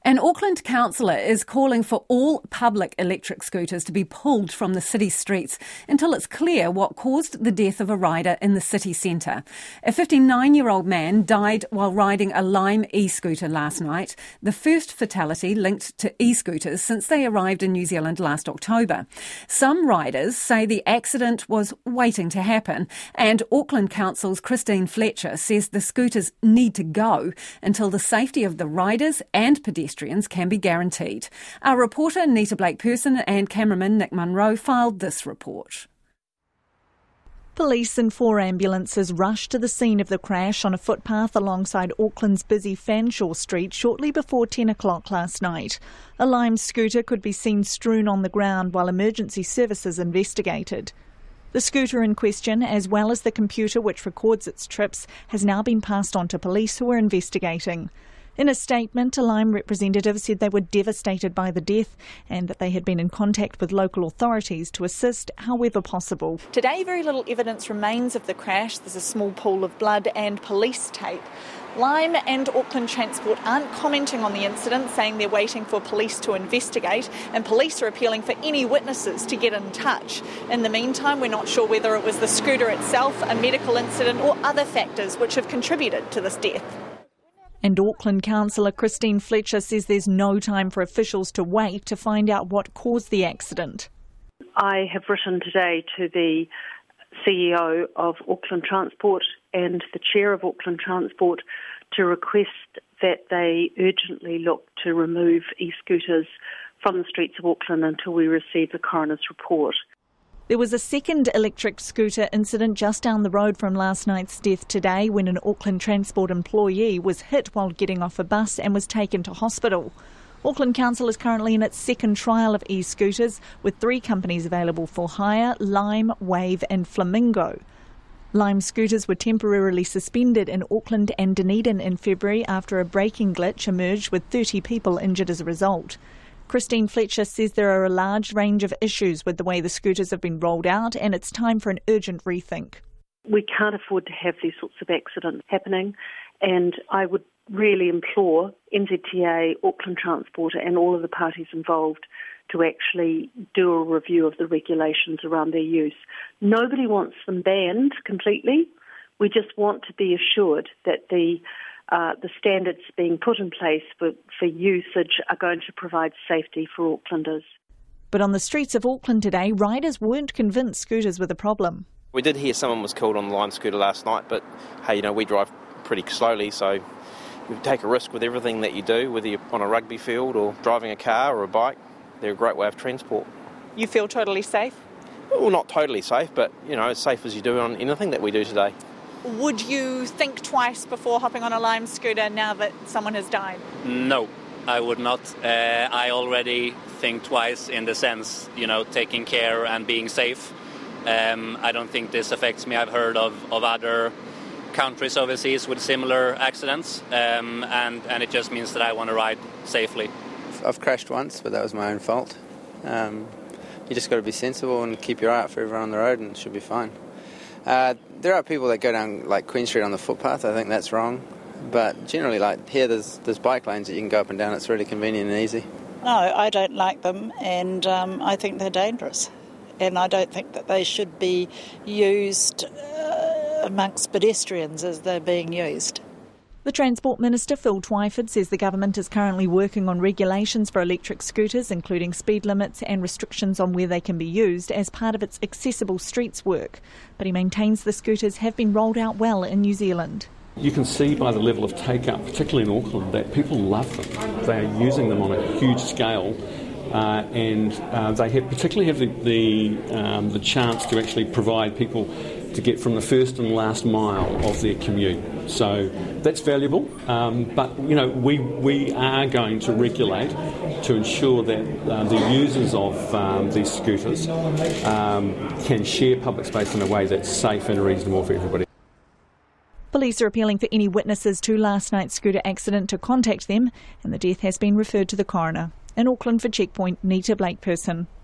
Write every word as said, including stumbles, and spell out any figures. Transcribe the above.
An Auckland councillor is calling for all public electric scooters to be pulled from the city streets until it's clear what caused the death of a rider in the city centre. A fifty-nine-year-old man died while riding a Lime e-scooter last night, the first fatality linked to e-scooters since they arrived in New Zealand last October. Some riders say the accident was waiting to happen, and Auckland Council's Christine Fletcher says the scooters need to go until the safety of the riders and pedestrians can be guaranteed. Our reporter Nita Blake-Person and cameraman Nick Munro filed this report. Police and four ambulances rushed to the scene of the crash on a footpath alongside Auckland's busy Fanshawe Street shortly before ten o'clock last night. A Lime scooter could be seen strewn on the ground while emergency services investigated. The scooter in question, as well as the computer which records its trips, has now been passed on to police who are investigating. In a statement, a Lime representative said they were devastated by the death and that they had been in contact with local authorities to assist however possible. Today, very little evidence remains of the crash. There's a small pool of blood and police tape. Lime and Auckland Transport aren't commenting on the incident, saying they're waiting for police to investigate, and police are appealing for any witnesses to get in touch. In the meantime, we're not sure whether it was the scooter itself, a medical incident, or other factors which have contributed to this death. And Auckland councillor Christine Fletcher says there's no time for officials to wait to find out what caused the accident. I have written today to the C E O of Auckland Transport and the Chair of Auckland Transport to request that they urgently look to remove e-scooters from the streets of Auckland until we receive the coroner's report. There was a second electric scooter incident just down the road from last night's death today when an Auckland Transport employee was hit while getting off a bus and was taken to hospital. Auckland Council is currently in its second trial of e-scooters, with three companies available for hire: Lime, Wave and Flamingo. Lime scooters were temporarily suspended in Auckland and Dunedin in February after a braking glitch emerged with thirty people injured as a result. Christine Fletcher says there are a large range of issues with the way the scooters have been rolled out, and it's time for an urgent rethink. We can't afford to have these sorts of accidents happening, and I would really implore N Z T A, Auckland Transport and all of the parties involved to actually do a review of the regulations around their use. Nobody wants them banned completely. We just want to be assured that the Uh, the standards being put in place for, for usage are going to provide safety for Aucklanders. But on the streets of Auckland today, riders weren't convinced scooters were the problem. We did hear someone was killed on the Lime scooter last night, but hey, you know, we drive pretty slowly, so you take a risk with everything that you do, whether you're on a rugby field or driving a car or a bike. They're a great way of transport. You feel totally safe? Well, not totally safe, but, you know, as safe as you do on anything that we do today. Would you think twice before hopping on a Lime scooter now that someone has died? No, I would not. Uh, I already think twice in the sense, you know, taking care and being safe. Um, I don't think this affects me. I've heard of, of other countries overseas with similar accidents, um, and, and it just means that I want to ride safely. I've crashed once, but that was my own fault. Um, you just got to be sensible and keep your eye out for everyone on the road and it should be fine. Uh, there are people that go down like Queen Street on the footpath. I think that's wrong. But generally, like here, there's there's bike lanes that you can go up and down. It's really convenient and easy. No, I don't like them, and um, I think they're dangerous. And I don't think that they should be used uh, amongst pedestrians as they're being used. The Transport Minister, Phil Twyford, says the government is currently working on regulations for electric scooters, including speed limits and restrictions on where they can be used as part of its accessible streets work. But he maintains the scooters have been rolled out well in New Zealand. You can see by the level of take-up, particularly in Auckland, that people love them. They are using them on a huge scale, uh, and uh, they have particularly have the the, um, the chance to actually provide people to get from the first and last mile of their commute. So that's valuable, um, but you know we we are going to regulate to ensure that uh, the users of um, these scooters um, can share public space in a way that's safe and reasonable for everybody. Police are appealing for any witnesses to last night's scooter accident to contact them, and the death has been referred to the coroner. In Auckland for Checkpoint, Nita Blake-Person.